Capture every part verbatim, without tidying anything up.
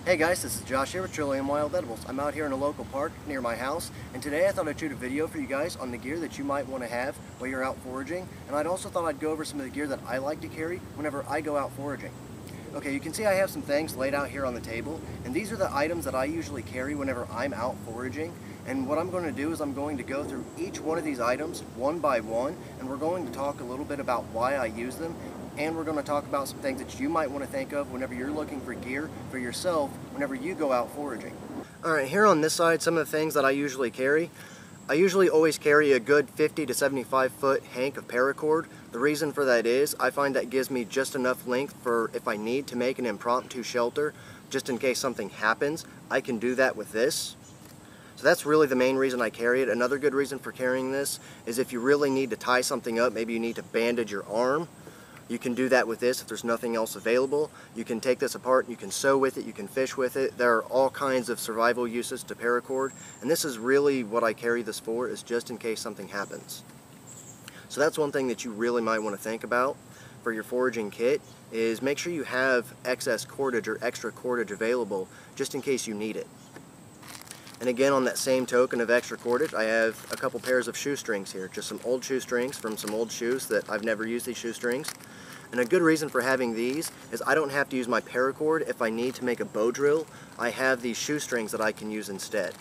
Hey guys, this is Josh here with Trillium Wild Edibles. I'm out here in a local park near my house, and today I thought I'd shoot a video for you guys on the gear that you might want to have while you're out foraging, and I'd also thought I'd go over some of the gear that I like to carry whenever I go out foraging. Okay, you can see I have some things laid out here on the table, and these are the items that I usually carry whenever I'm out foraging. And what I'm going to do is I'm going to go through each one of these items one by one, and we're going to talk a little bit about why I use them, and we're going to talk about some things that you might want to think of whenever you're looking for gear for yourself whenever you go out foraging. Alright, here on this side, some of the things that I usually carry. I usually always carry a good fifty to seventy-five foot hank of paracord. The reason for that is I find that gives me just enough length for if I need to make an impromptu shelter, just in case something happens, I can do that with this. So that's really the main reason I carry it. Another good reason for carrying this is if you really need to tie something up, maybe you need to bandage your arm, you can do that with this if there's nothing else available. You can take this apart, you can sew with it, you can fish with it. There are all kinds of survival uses to paracord, and this is really what I carry this for, is just in case something happens. So that's one thing that you really might want to think about for your foraging kit, is make sure you have excess cordage or extra cordage available just in case you need it. And again, on that same token of extra cordage, I have a couple pairs of shoestrings here, just some old shoestrings from some old shoes that I've never used these shoestrings. And a good reason for having these is I don't have to use my paracord if I need to make a bow drill. I have these shoestrings that I can use instead.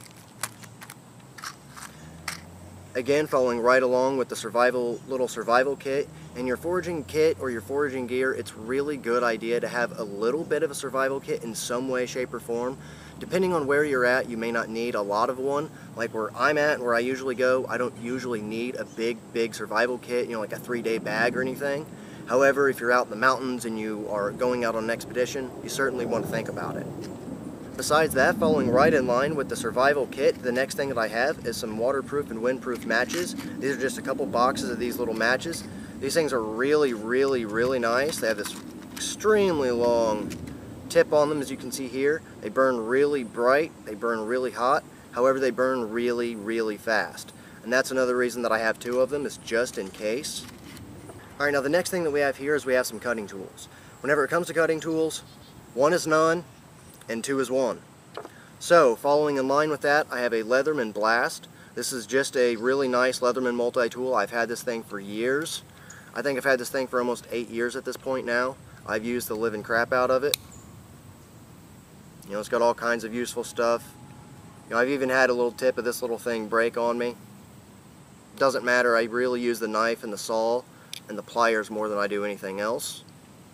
Again, following right along with the survival little survival kit, in your foraging kit or your foraging gear, it's really good idea to have a little bit of a survival kit in some way, shape, or form. Depending on where you're at, you may not need a lot of one. Like where I'm at and where I usually go, I don't usually need a big, big survival kit, you know, like a three-day bag or anything. However, if you're out in the mountains and you are going out on an expedition, you certainly want to think about it. Besides that, following right in line with the survival kit, the next thing that I have is some waterproof and windproof matches. These are just a couple boxes of these little matches. These things are really, really, really nice. They have this extremely long tip on them, as you can see here. They burn really bright, they burn really hot, however they burn really, really fast. And that's another reason that I have two of them, is just in case. Alright, now the next thing that we have here is we have some cutting tools. Whenever it comes to cutting tools, one is none, and two is one. So, following in line with that, I have a Leatherman Blast. This is just a really nice Leatherman multi-tool. I've had this thing for years. I think I've had this thing for almost eight years at this point now. I've used the living crap out of it. You know, it's got all kinds of useful stuff. You know, I've even had a little tip of this little thing break on me. Doesn't matter, I really use the knife and the saw and the pliers more than I do anything else.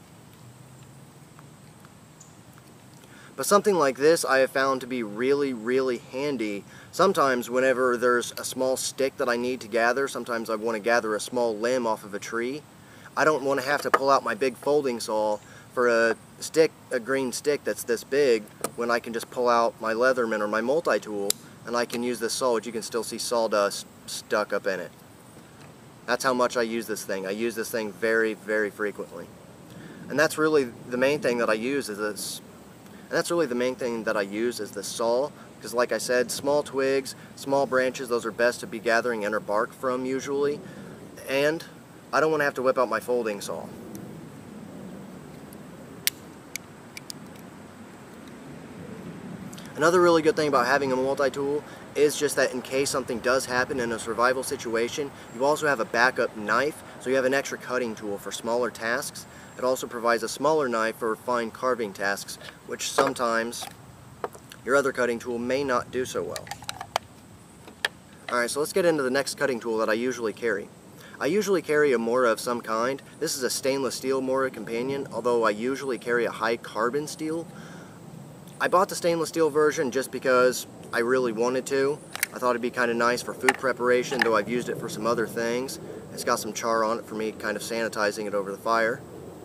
But something like this I have found to be really, really handy. Sometimes whenever there's a small stick that I need to gather, sometimes I want to gather a small limb off of a tree. I don't want to have to pull out my big folding saw for a stick, a green stick that's this big, when I can just pull out my Leatherman or my multi-tool and I can use this saw, which you can still see sawdust stuck up in it. That's how much I use this thing. I use this thing very, very frequently. And that's really the main thing that I use is this. And that's really the main thing that I use is the saw, because like I said, small twigs, small branches, those are best to be gathering inner bark from usually, and I don't want to have to whip out my folding saw. Another really good thing about having a multi-tool is just that in case something does happen in a survival situation, you also have a backup knife, so you have an extra cutting tool for smaller tasks. It also provides a smaller knife for fine carving tasks, which sometimes your other cutting tool may not do so well. Alright, so let's get into the next cutting tool that I usually carry. I usually carry a Mora of some kind. This is a stainless steel Mora Companion, although I usually carry a high carbon steel. I bought the stainless steel version just because I really wanted to. I thought it'd be kind of nice for food preparation, though I've used it for some other things. It's got some char on it for me, kind of sanitizing it over the fire.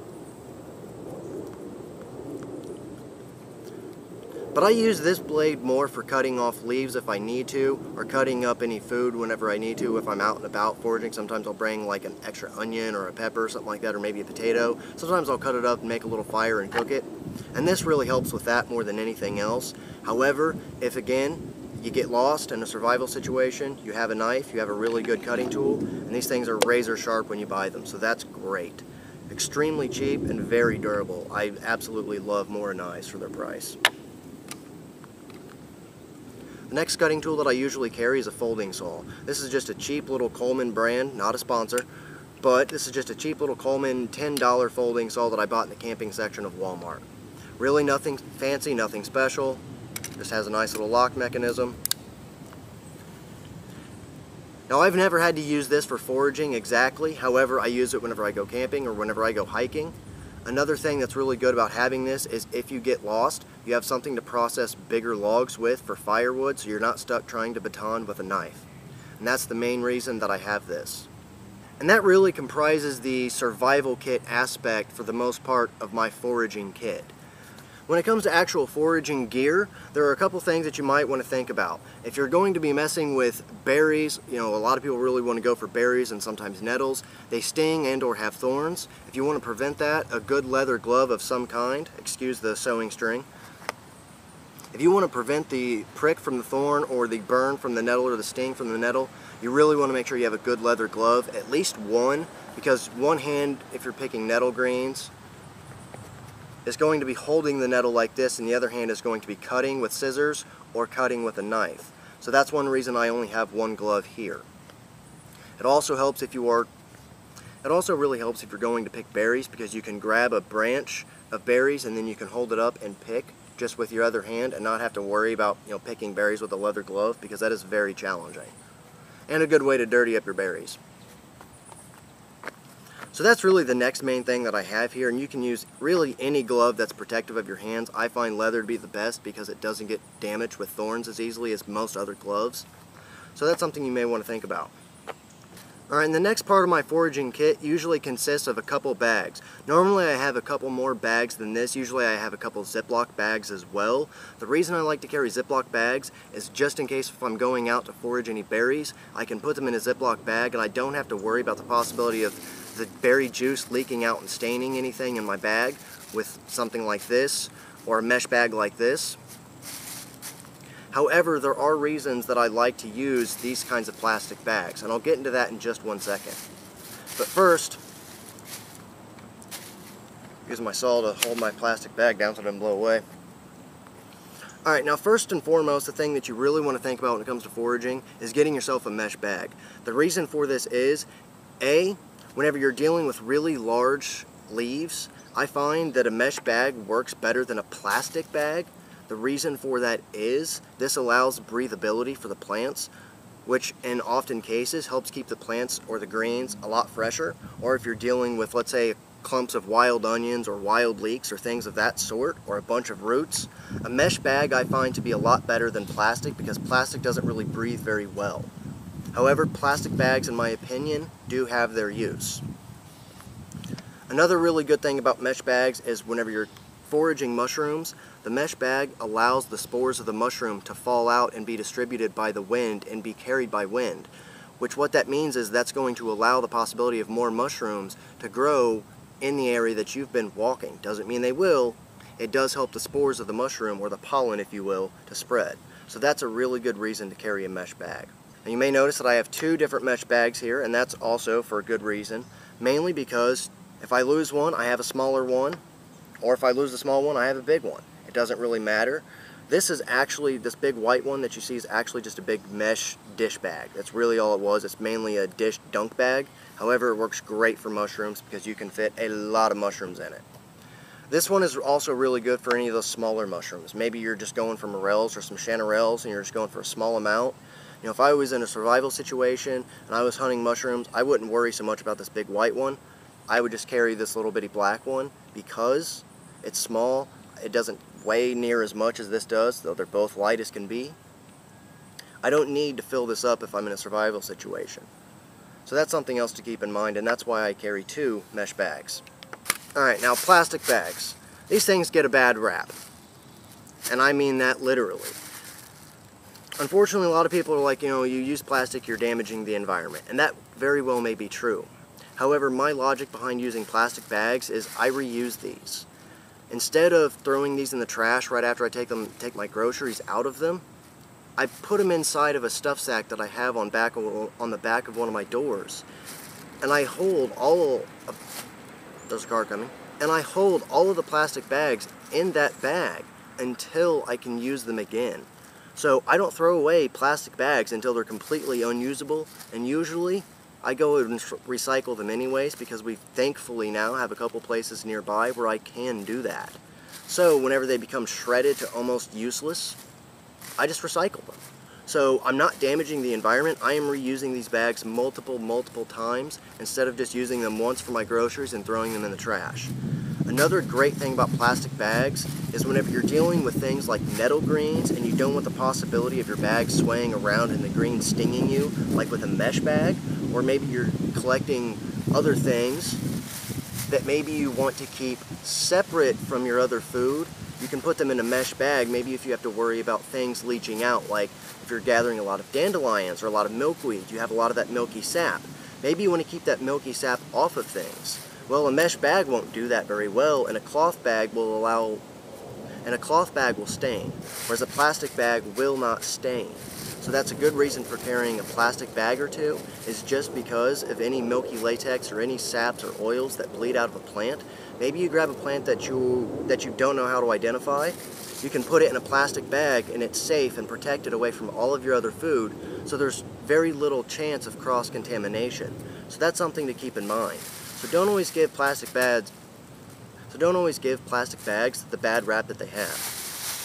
But I use this blade more for cutting off leaves if I need to, or cutting up any food whenever I need to if I'm out and about foraging. Sometimes I'll bring like an extra onion or a pepper or something like that, or maybe a potato. Sometimes I'll cut it up and make a little fire and cook it. And this really helps with that more than anything else. However, if again, you get lost in a survival situation, you have a knife, you have a really good cutting tool, and these things are razor sharp when you buy them, so that's great. Extremely cheap and very durable. I absolutely love Mora knives for their price. The next cutting tool that I usually carry is a folding saw. This is just a cheap little Coleman brand, not a sponsor, but this is just a cheap little Coleman ten dollar folding saw that I bought in the camping section of Walmart. Really nothing fancy, nothing special. Just has a nice little lock mechanism. Now, I've never had to use this for foraging exactly, however I use it whenever I go camping or whenever I go hiking. Another thing that's really good about having this is if you get lost, you have something to process bigger logs with for firewood, so you're not stuck trying to baton with a knife. And that's the main reason that I have this. And that really comprises the survival kit aspect for the most part of my foraging kit. When it comes to actual foraging gear, there are a couple things that you might want to think about. If you're going to be messing with berries, you know, a lot of people really want to go for berries and sometimes nettles. They sting and or have thorns. If you want to prevent that, a good leather glove of some kind, excuse the sewing string. If you want to prevent the prick from the thorn or the burn from the nettle or the sting from the nettle, you really want to make sure you have a good leather glove, at least one, because one hand, if you're picking nettle greens, is going to be holding the nettle like this, and the other hand is going to be cutting with scissors or cutting with a knife. So that's one reason I only have one glove here. It also helps if you are, it also really helps if you're going to pick berries, because you can grab a branch of berries and then you can hold it up and pick just with your other hand and not have to worry about, you know, picking berries with a leather glove, because that is very challenging. And a good way to dirty up your berries. So that's really the next main thing that I have here, and you can use really any glove that's protective of your hands. I find leather to be the best because it doesn't get damaged with thorns as easily as most other gloves. So that's something you may want to think about. Alright, and the next part of my foraging kit usually consists of a couple bags. Normally I have a couple more bags than this. Usually I have a couple Ziploc bags as well. The reason I like to carry Ziploc bags is just in case if I'm going out to forage any berries, I can put them in a Ziploc bag and I don't have to worry about the possibility of the berry juice leaking out and staining anything in my bag with something like this or a mesh bag like this. However, there are reasons that I like to use these kinds of plastic bags, and I'll get into that in just one second. But first, use my saw to hold my plastic bag down so it doesn't blow away. Alright, now first and foremost, the thing that you really want to think about when it comes to foraging is getting yourself a mesh bag. The reason for this is, A, whenever you're dealing with really large leaves, I find that a mesh bag works better than a plastic bag. The reason for that is this allows breathability for the plants, which in often cases helps keep the plants or the greens a lot fresher. Or if you're dealing with, let's say, clumps of wild onions or wild leeks or things of that sort, or a bunch of roots, a mesh bag I find to be a lot better than plastic, because plastic doesn't really breathe very well. However, plastic bags, in my opinion, do have their use. Another really good thing about mesh bags is whenever you're foraging mushrooms, the mesh bag allows the spores of the mushroom to fall out and be distributed by the wind and be carried by wind, which what that means is that's going to allow the possibility of more mushrooms to grow in the area that you've been walking. Doesn't mean they will. It does help the spores of the mushroom, or the pollen if you will, to spread. So that's a really good reason to carry a mesh bag. Now you may notice that I have two different mesh bags here, and that's also for a good reason. Mainly because if I lose one, I have a smaller one, or if I lose the small one, I have a big one. It doesn't really matter. This is actually, this big white one that you see is actually just a big mesh dish bag. That's really all it was. It's mainly a dish dunk bag. However, it works great for mushrooms because you can fit a lot of mushrooms in it. This one is also really good for any of those smaller mushrooms. Maybe you're just going for morels or some chanterelles and you're just going for a small amount. You know, if I was in a survival situation and I was hunting mushrooms, I wouldn't worry so much about this big white one. I would just carry this little bitty black one because it's small. It doesn't weigh near as much as this does, though they're both light as can be. I don't need to fill this up if I'm in a survival situation. So that's something else to keep in mind, and that's why I carry two mesh bags. Alright, now plastic bags. These things get a bad rap. And I mean that literally. Unfortunately, a lot of people are like, you know, you use plastic, you're damaging the environment. And that very well may be true. However, my logic behind using plastic bags is I reuse these. Instead of throwing these in the trash right after I take them, take my groceries out of them, I put them inside of a stuff sack that I have on back of, on the back of one of my doors, and I hold all of, there's a car coming, and I hold all of the plastic bags in that bag until I can use them again. So I don't throw away plastic bags until they're completely unusable, and usually I go and recycle them anyways, because we thankfully now have a couple places nearby where I can do that. So whenever they become shredded to almost useless, I just recycle them. So I'm not damaging the environment. I am reusing these bags multiple, multiple times instead of just using them once for my groceries and throwing them in the trash. Another great thing about plastic bags is whenever you're dealing with things like nettle greens and you don't want the possibility of your bag swaying around and the green stinging you, like with a mesh bag, or maybe you're collecting other things that maybe you want to keep separate from your other food, you can put them in a mesh bag. Maybe if you have to worry about things leaching out, like if you're gathering a lot of dandelions or a lot of milkweed, you have a lot of that milky sap. Maybe you want to keep that milky sap off of things. Well, a mesh bag won't do that very well, and a cloth bag will allow, and a cloth bag will stain, whereas a plastic bag will not stain. So that's a good reason for carrying a plastic bag or two, is just because of any milky latex or any saps or oils that bleed out of a plant. Maybe you grab a plant that you, that you don't know how to identify, you can put it in a plastic bag and it's safe and protected away from all of your other food, so there's very little chance of cross-contamination. So that's something to keep in mind. So don't always give plastic bags, so don't always give plastic bags the bad rap that they have.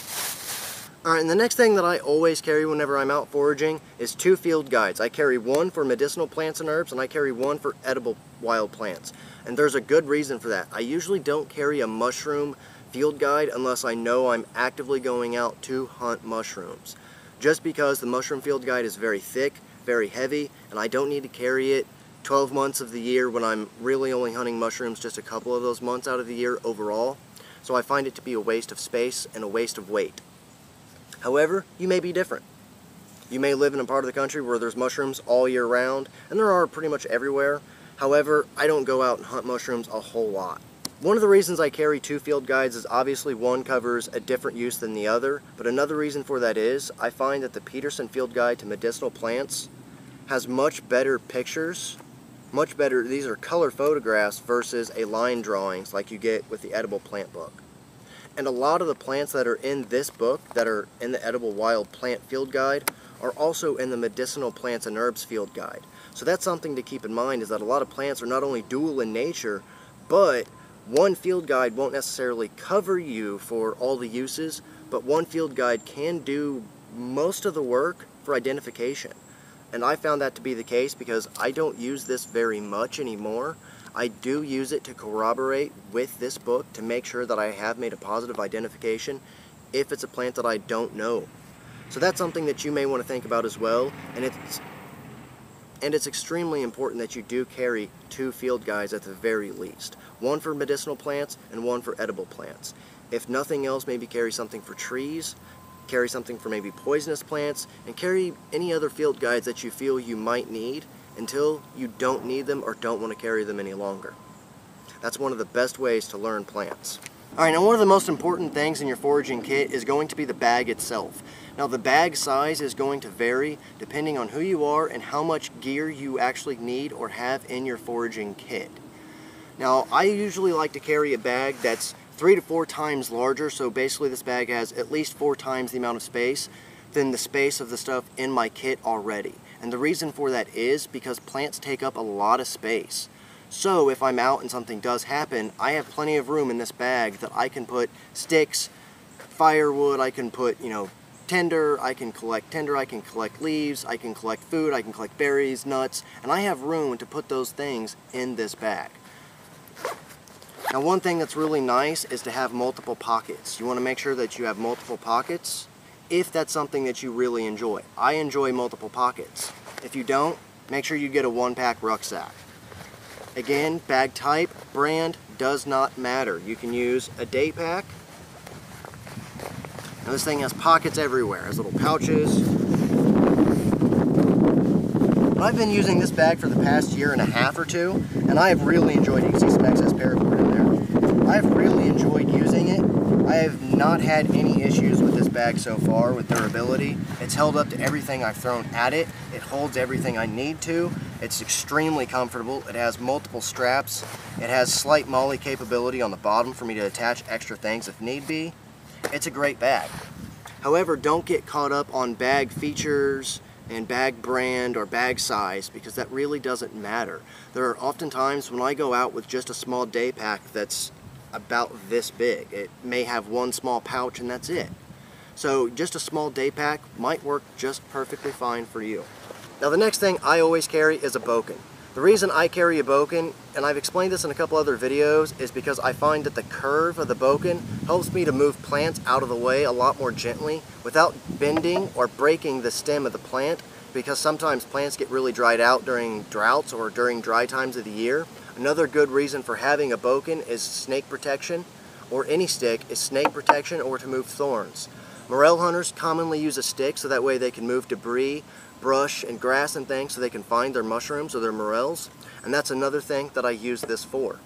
Alright, and the next thing that I always carry whenever I'm out foraging is two field guides. I carry one for medicinal plants and herbs, and I carry one for edible wild plants. And there's a good reason for that. I usually don't carry a mushroom field guide unless I know I'm actively going out to hunt mushrooms. Just because the mushroom field guide is very thick, very heavy, and I don't need to carry it twelve months of the year when I'm really only hunting mushrooms just a couple of those months out of the year overall. So I find it to be a waste of space and a waste of weight. However, you may be different. You may live in a part of the country where there's mushrooms all year round, and there are pretty much everywhere. However, I don't go out and hunt mushrooms a whole lot. One of the reasons I carry two field guides is obviously one covers a different use than the other, but another reason for that is I find that the Peterson Field Guide to Medicinal Plants has much better pictures, much better, these are color photographs versus a line drawings like you get with the edible plant book. And a lot of the plants that are in this book, that are in the Edible Wild Plant Field Guide, are also in the Medicinal Plants and Herbs Field Guide. So that's something to keep in mind, is that a lot of plants are not only dual in nature, but one field guide won't necessarily cover you for all the uses, but one field guide can do most of the work for identification. And I found that to be the case because I don't use this very much anymore. I do use it to corroborate with this book to make sure that I have made a positive identification if it's a plant that I don't know. So that's something that you may want to think about as well, and it's and it's extremely important that you do carry two field guides at the very least. One for medicinal plants and one for edible plants. If nothing else, maybe carry something for trees, carry something for maybe poisonous plants, and carry any other field guides that you feel you might need until you don't need them or don't want to carry them any longer. That's one of the best ways to learn plants. Alright, now one of the most important things in your foraging kit is going to be the bag itself. Now the bag size is going to vary depending on who you are and how much gear you actually need or have in your foraging kit. Now I usually like to carry a bag that's three to four times larger, so basically this bag has at least four times the amount of space than the space of the stuff in my kit already. And the reason for that is because plants take up a lot of space. So if I'm out and something does happen, I have plenty of room in this bag that I can put sticks, firewood, I can put, you know, tinder, I can collect tinder, I can collect leaves, I can collect food, I can collect berries, nuts, and I have room to put those things in this bag. Now one thing that's really nice is to have multiple pockets. You want to make sure that you have multiple pockets if that's something that you really enjoy. I enjoy multiple pockets. If you don't, make sure you get a one-pack rucksack. Again, bag type, brand, does not matter. You can use a day pack. Now this thing has pockets everywhere. It has little pouches. But I've been using this bag for the past year and a half or two, and I have really enjoyed it. You can see some excess paracord in there. I've really enjoyed using it. I have not had any issues with this bag so far with durability. It's held up to everything I've thrown at it. It holds everything I need to. It's extremely comfortable. It has multiple straps. It has slight molly capability on the bottom for me to attach extra things if need be. It's a great bag. However, don't get caught up on bag features and bag brand or bag size, because that really doesn't matter. There are often times when I go out with just a small day pack that's about this big. It may have one small pouch and that's it. So just a small day pack might work just perfectly fine for you. Now the next thing I always carry is a Boken. The reason I carry a Boken, and I've explained this in a couple other videos, is because I find that the curve of the Boken helps me to move plants out of the way a lot more gently without bending or breaking the stem of the plant, because sometimes plants get really dried out during droughts or during dry times of the year. Another good reason for having a Boken is snake protection, or any stick is snake protection or to move thorns. Morel hunters commonly use a stick so that way they can move debris, brush, and grass and things so they can find their mushrooms or their morels, and that's another thing that I use this for.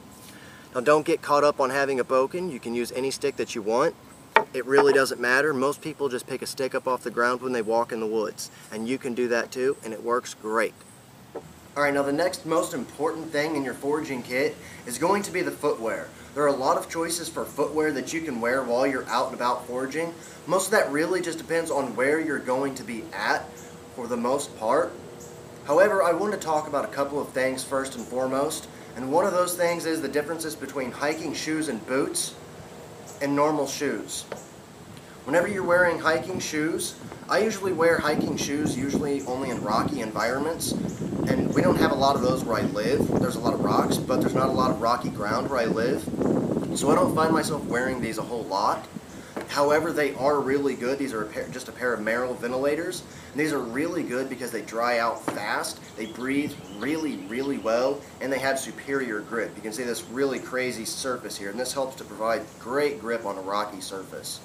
Now don't get caught up on having a Boken. You can use any stick that you want. It really doesn't matter. Most people just pick a stick up off the ground when they walk in the woods, and you can do that too, and it works great. Alright, now the next most important thing in your foraging kit is going to be the footwear. There are a lot of choices for footwear that you can wear while you're out and about foraging. Most of that really just depends on where you're going to be at for the most part. However, I want to talk about a couple of things first and foremost, and one of those things is the differences between hiking shoes and boots and normal shoes. Whenever you're wearing hiking shoes, I usually wear hiking shoes usually only in rocky environments, and we don't have a lot of those where I live. There's a lot of rocks, but there's not a lot of rocky ground where I live, so I don't find myself wearing these a whole lot. However, they are really good. These are a pair, just a pair of Merrell ventilators, and these are really good because they dry out fast, they breathe really, really well, and they have superior grip. You can see this really crazy surface here, and this helps to provide great grip on a rocky surface.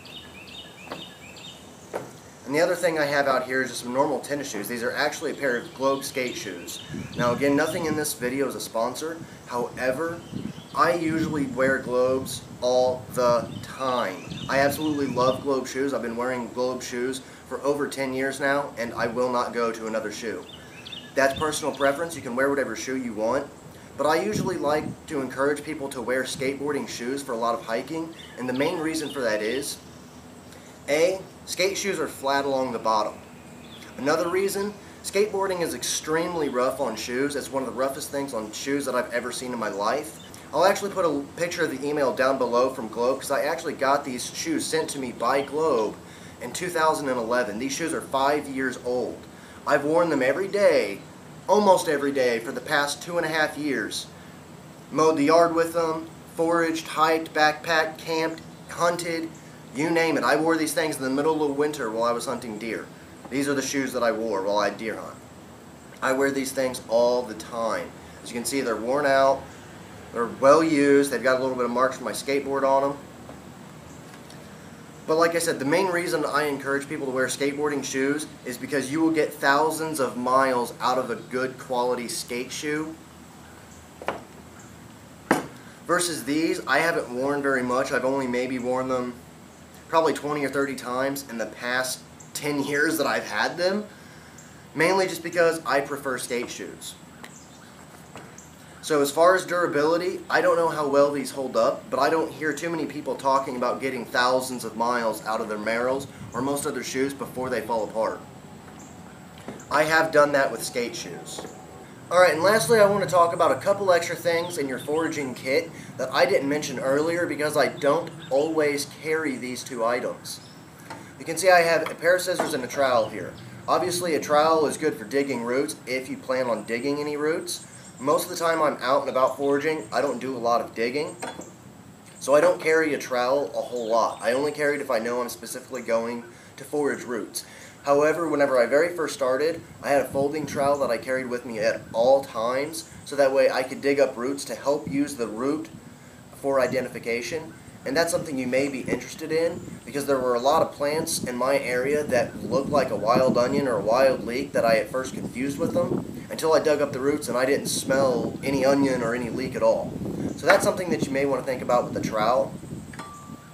And the other thing I have out here is just some normal tennis shoes. These are actually a pair of Globe skate shoes. Now again, nothing in this video is a sponsor. However, I usually wear Globes all the time. I absolutely love Globe shoes. I've been wearing Globe shoes for over ten years now, and I will not go to another shoe. That's personal preference. You can wear whatever shoe you want. But I usually like to encourage people to wear skateboarding shoes for a lot of hiking, and the main reason for that is, A, skate shoes are flat along the bottom. Another reason, skateboarding is extremely rough on shoes. It's one of the roughest things on shoes that I've ever seen in my life. I'll actually put a picture of the email down below from Globe, because I actually got these shoes sent to me by Globe in two thousand eleven. These shoes are five years old. I've worn them every day, almost every day, for the past two and a half years. Mowed the yard with them, foraged, hiked, backpacked, camped, hunted, you name it. I wore these things in the middle of winter while I was hunting deer. These are the shoes that I wore while I deer hunt. I wear these things all the time. As you can see, they're worn out, they're well used, they've got a little bit of marks from my skateboard on them. But like I said, the main reason I encourage people to wear skateboarding shoes is because you will get thousands of miles out of a good quality skate shoe. Versus these, I haven't worn very much. I've only maybe worn them probably twenty or thirty times in the past ten years that I've had them. Mainly just because I prefer skate shoes. So as far as durability, I don't know how well these hold up, but I don't hear too many people talking about getting thousands of miles out of their Merrells or most other shoes before they fall apart. I have done that with skate shoes. Alright, and lastly I want to talk about a couple extra things in your foraging kit that I didn't mention earlier because I don't always carry these two items. You can see I have a pair of scissors and a trowel here. Obviously a trowel is good for digging roots if you plan on digging any roots. Most of the time I'm out and about foraging, I don't do a lot of digging, so I don't carry a trowel a whole lot. I only carry it if I know I'm specifically going to forage roots. However, whenever I very first started, I had a folding trowel that I carried with me at all times, so that way I could dig up roots to help use the root for identification. And that's something you may be interested in, because there were a lot of plants in my area that looked like a wild onion or a wild leek that I at first confused with them, until I dug up the roots and I didn't smell any onion or any leek at all. So that's something that you may want to think about with the trowel.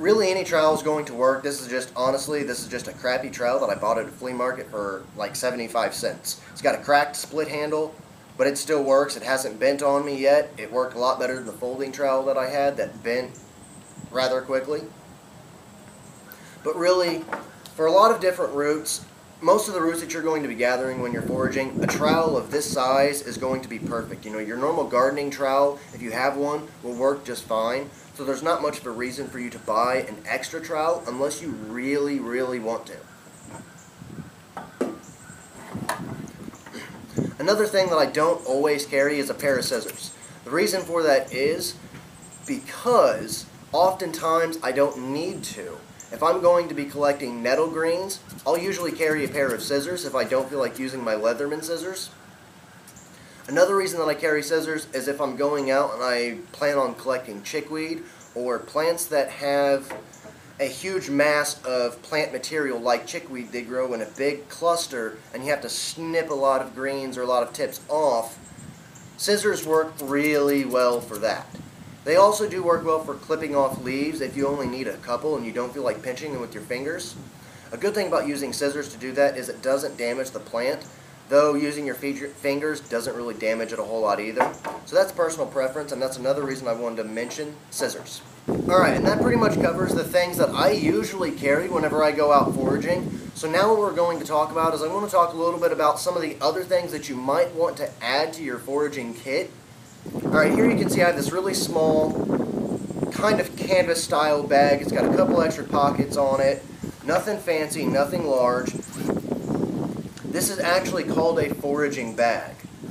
really any trowel is going to work. This is just, honestly, this is just a crappy trowel that I bought at a flea market for like seventy-five cents. It's got a cracked split handle, but it still works. It hasn't bent on me yet. It worked a lot better than the folding trowel that I had that bent rather quickly. But really, for a lot of different roots, most of the roots that you're going to be gathering when you're foraging, a trowel of this size is going to be perfect. You know, your normal gardening trowel, if you have one, will work just fine. So there's not much of a reason for you to buy an extra trowel unless you really, really want to. Another thing that I don't always carry is a pair of scissors. The reason for that is because oftentimes I don't need to. If I'm going to be collecting nettle greens, I'll usually carry a pair of scissors if I don't feel like using my Leatherman scissors. Another reason that I carry scissors is if I'm going out and I plan on collecting chickweed or plants that have a huge mass of plant material like chickweed. They grow in a big cluster and you have to snip a lot of greens or a lot of tips off. Scissors work really well for that. They also do work well for clipping off leaves if you only need a couple and you don't feel like pinching them with your fingers. A good thing about using scissors to do that is it doesn't damage the plant, though using your fingers doesn't really damage it a whole lot either. So that's personal preference, and that's another reason I wanted to mention scissors. Alright, and that pretty much covers the things that I usually carry whenever I go out foraging. So now what we're going to talk about is I want to talk a little bit about some of the other things that you might want to add to your foraging kit. Alright, here you can see I have this really small, kind of canvas style bag. It's got a couple extra pockets on it. Nothing fancy, nothing large. This is actually called a foraging bag.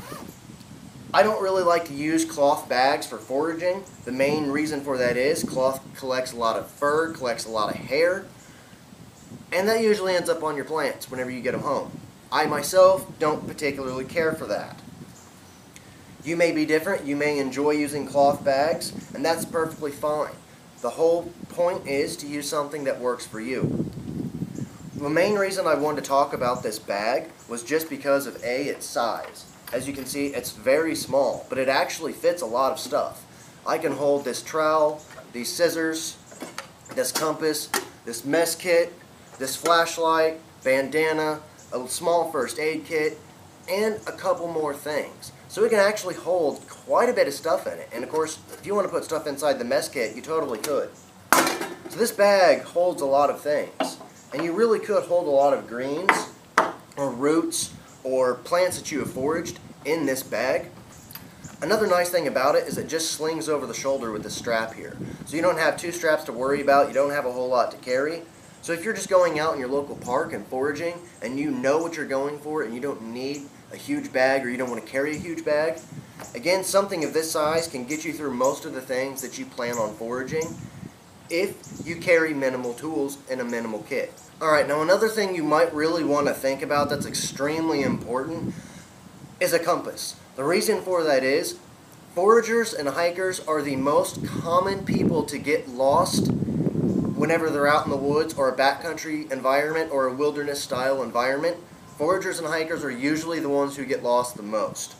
I don't really like to use cloth bags for foraging. The main reason for that is cloth collects a lot of fur, collects a lot of hair, and that usually ends up on your plants whenever you get them home. I myself don't particularly care for that. You may be different, you may enjoy using cloth bags, and that's perfectly fine. The whole point is to use something that works for you. The main reason I wanted to talk about this bag was just because of A, its size. As you can see, it's very small, but it actually fits a lot of stuff. I can hold this trowel, these scissors, this compass, this mess kit, this flashlight, bandana, a small first aid kit, and a couple more things. So it can actually hold quite a bit of stuff in it. And of course, if you want to put stuff inside the mess kit, you totally could. So this bag holds a lot of things. And you really could hold a lot of greens, or roots, or plants that you have foraged in this bag. Another nice thing about it is it just slings over the shoulder with this strap here. So you don't have two straps to worry about, you don't have a whole lot to carry. So if you're just going out in your local park and foraging, and you know what you're going for, and you don't need a huge bag, or you don't want to carry a huge bag, again, something of this size can get you through most of the things that you plan on foraging if you carry minimal tools in a minimal kit. Alright, now another thing you might really want to think about that's extremely important is a compass. The reason for that is foragers and hikers are the most common people to get lost whenever they're out in the woods or a backcountry environment or a wilderness style environment. Foragers and hikers are usually the ones who get lost the most.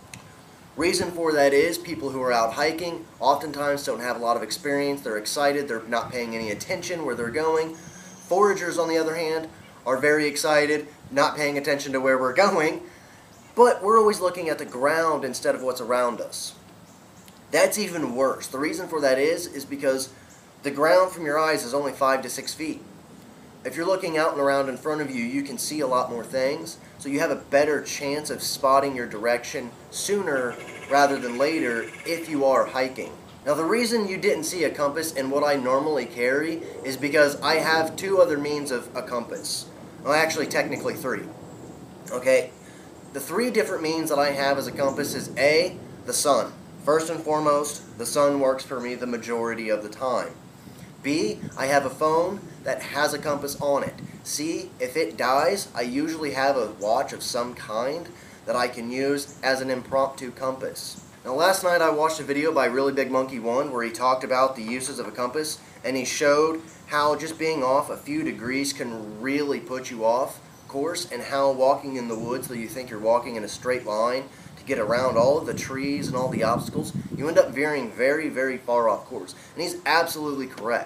Reason for that is people who are out hiking oftentimes don't have a lot of experience. They're excited, they're not paying any attention where they're going. Foragers, on the other hand, are very excited, not paying attention to where we're going, but we're always looking at the ground instead of what's around us. That's even worse. The reason for that is, is because the ground from your eyes is only five to six feet. If you're looking out and around in front of you, you can see a lot more things, so you have a better chance of spotting your direction sooner rather than later if you are hiking. Now the reason you didn't see a compass in what I normally carry is because I have two other means of a compass. Well, actually technically three. Okay, the three different means that I have as a compass is A, the sun. First and foremost, the sun works for me the majority of the time. B, I have a phone that has a compass on it. C, if it dies, I usually have a watch of some kind that I can use as an impromptu compass. Now last night I watched a video by Really Big Monkey one where he talked about the uses of a compass, and he showed how just being off a few degrees can really put you off course, and how walking in the woods that you think you're walking in a straight line to get around all of the trees and all the obstacles, you end up veering very, very far off course. And he's absolutely correct.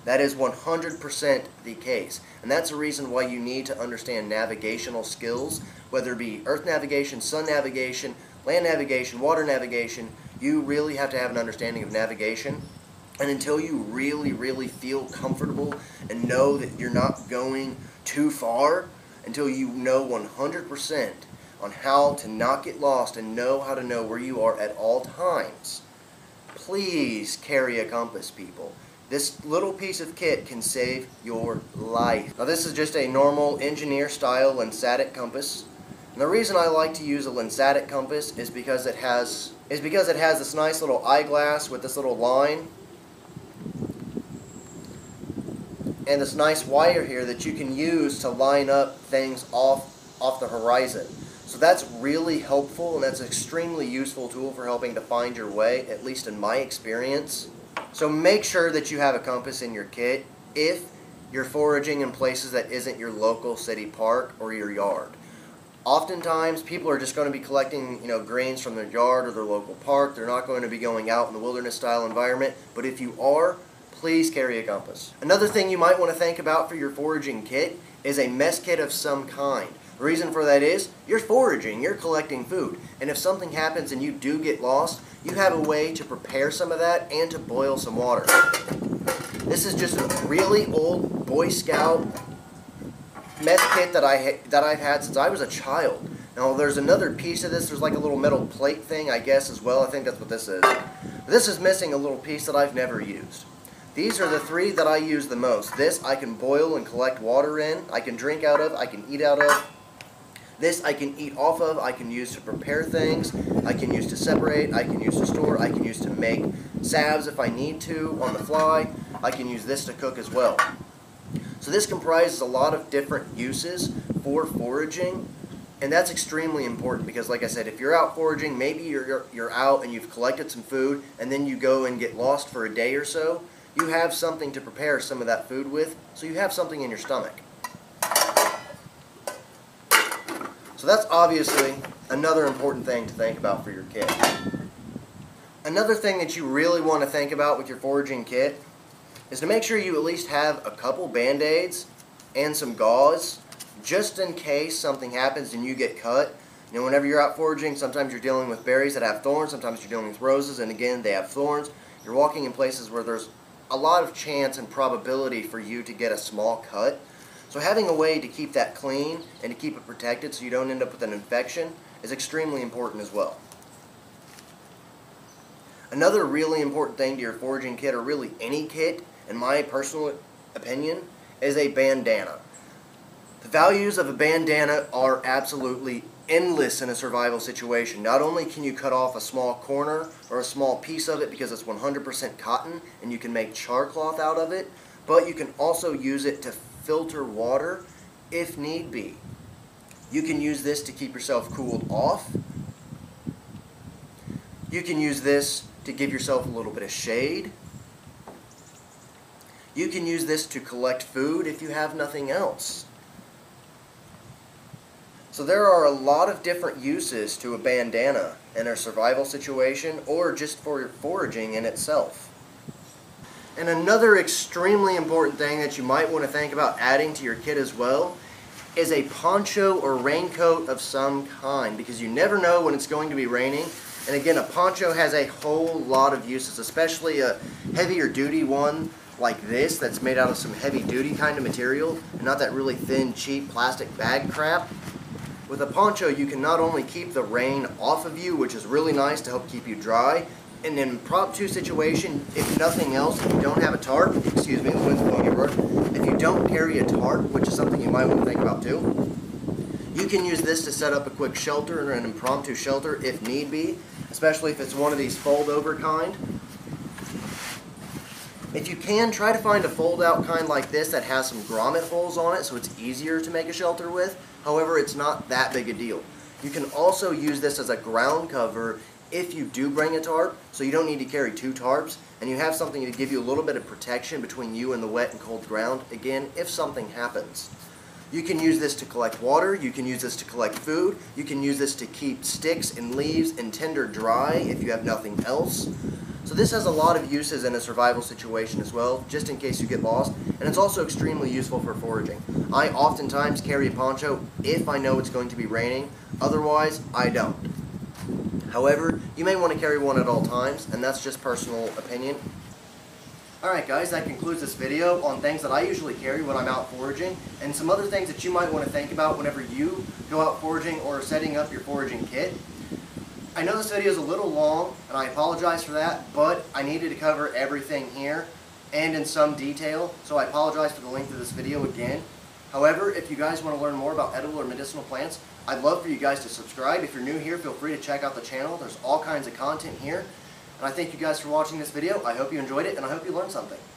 That is one hundred percent the case. And that's the reason why you need to understand navigational skills, whether it be earth navigation, sun navigation, land navigation, water navigation. You really have to have an understanding of navigation. And until you really, really feel comfortable and know that you're not going too far, until you know one hundred percent on how to not get lost and know how to know where you are at all times, please carry a compass, people. This little piece of kit can save your life. Now this is just a normal engineer style Lensatic compass. And the reason I like to use a Lensatic compass is because it has is because it has this nice little eyeglass with this little line and this nice wire here that you can use to line up things off off the horizon. So that's really helpful, and that's an extremely useful tool for helping to find your way, at least in my experience. So make sure that you have a compass in your kit if you're foraging in places that isn't your local city park or your yard. Oftentimes, people are just going to be collecting, you know, grains from their yard or their local park. They're not going to be going out in the wilderness-style environment. But if you are, please carry a compass. Another thing you might want to think about for your foraging kit is a mess kit of some kind. The reason for that is, you're foraging, you're collecting food, and if something happens and you do get lost, you have a way to prepare some of that and to boil some water. This is just a really old Boy Scout mess kit that, I, that I've had since I was a child. Now there's another piece of this, there's like a little metal plate thing, I guess, as well. I think that's what this is. But this is missing a little piece that I've never used. These are the three that I use the most. This I can boil and collect water in, I can drink out of, I can eat out of. This I can eat off of, I can use to prepare things, I can use to separate, I can use to store, I can use to make salves if I need to on the fly. I can use this to cook as well. So this comprises a lot of different uses for foraging, and that's extremely important because, like I said, if you're out foraging, maybe you're, you're, you're out and you've collected some food and then you go and get lost for a day or so, you have something to prepare some of that food with, so you have something in your stomach. So that's obviously another important thing to think about for your kit. Another thing that you really want to think about with your foraging kit is to make sure you at least have a couple Band-Aids and some gauze just in case something happens and you get cut. You know, whenever you're out foraging, sometimes you're dealing with berries that have thorns, sometimes you're dealing with roses, and again, they have thorns. You're walking in places where there's a lot of chance and probability for you to get a small cut. So having a way to keep that clean and to keep it protected so you don't end up with an infection is extremely important as well. Another really important thing to your foraging kit, or really any kit, in my personal opinion, is a bandana. The values of a bandana are absolutely endless in a survival situation. Not only can you cut off a small corner or a small piece of it because it's one hundred percent cotton and you can make char cloth out of it, but you can also use it to filter water if need be. You can use this to keep yourself cooled off. You can use this to give yourself a little bit of shade. You can use this to collect food if you have nothing else. So there are a lot of different uses to a bandana in a survival situation or just for your foraging in itself. And another extremely important thing that you might want to think about adding to your kit as well is a poncho or raincoat of some kind, because you never know when it's going to be raining. And again, a poncho has a whole lot of uses, especially a heavier duty one like this that's made out of some heavy duty kind of material and not that really thin, cheap plastic bag crap. With a poncho, you can not only keep the rain off of you, which is really nice to help keep you dry. In an impromptu situation, if nothing else, if you don't have a tarp, excuse me, the wind's blowing everywhere, if you don't carry a tarp, which is something you might want to think about too, you can use this to set up a quick shelter or an impromptu shelter if need be, especially if it's one of these fold-over kind. If you can, try to find a fold-out kind like this that has some grommet holes on it so it's easier to make a shelter with. However, it's not that big a deal. You can also use this as a ground cover if you do bring a tarp, so you don't need to carry two tarps, and you have something to give you a little bit of protection between you and the wet and cold ground, again, if something happens. You can use this to collect water, you can use this to collect food, you can use this to keep sticks and leaves and tinder dry if you have nothing else. So this has a lot of uses in a survival situation as well, just in case you get lost, and it's also extremely useful for foraging. I oftentimes carry a poncho if I know it's going to be raining, otherwise I don't. However, you may want to carry one at all times, and that's just personal opinion. Alright guys, that concludes this video on things that I usually carry when I'm out foraging, and some other things that you might want to think about whenever you go out foraging or setting up your foraging kit. I know this video is a little long, and I apologize for that, but I needed to cover everything here, and in some detail, so I apologize for the length of this video again. However, if you guys want to learn more about edible or medicinal plants, I'd love for you guys to subscribe. If you're new here, feel free to check out the channel. There's all kinds of content here. And I thank you guys for watching this video. I hope you enjoyed it, and I hope you learned something.